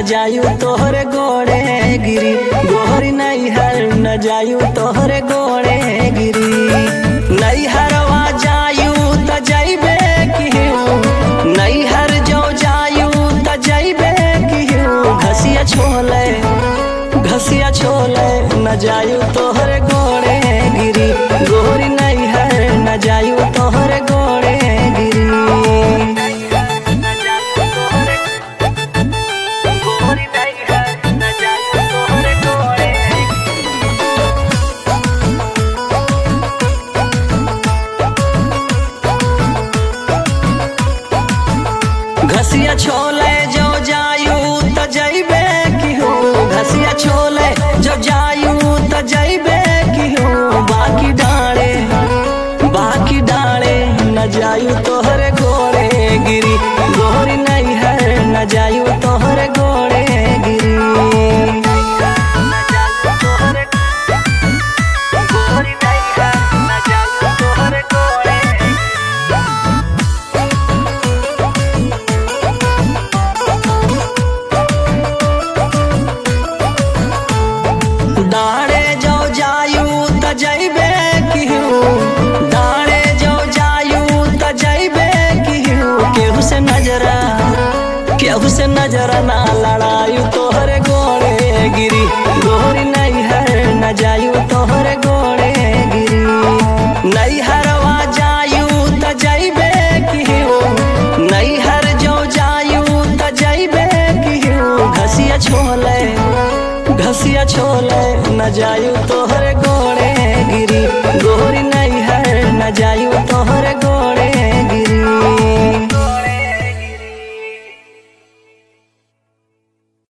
जायू तोहरे गोड़े गिरी, गोहरी नैहर न जायू तोहरे गोड़े गिरी। नैहरवा जायू त जैबे किहू, नैहर जो जायू त जैबे किहू। घसिया छोले न जायू तोहरे गोड़े गिरी, गोहरी नैहर न जायू तोहरे गोड़े गिरी। घसिया छोले जो जायू त जैबे किहू, घसिया छोले जो जायू त जैबे किहू। बाकी डाले न जायू तोहरे गोड़े गिरी, गोहरी नैहर न जायू तोहरे गोड़े गिरी। दाड़े जो जायू त जैबे किहू, दाड़े जो जायू त जैबे किहू। केहू से नजरा ना लड़ायू तोहरे गोड़े गिरी, गोहरी नैहर न जायू तोहरे गोड़े गिरी। नैहरवा जायू त जैबे किहू, नैहर जो जायू त जैबे किहू। घसिया छोले न जायू तोहरे गोड़े गिरी, गोहरी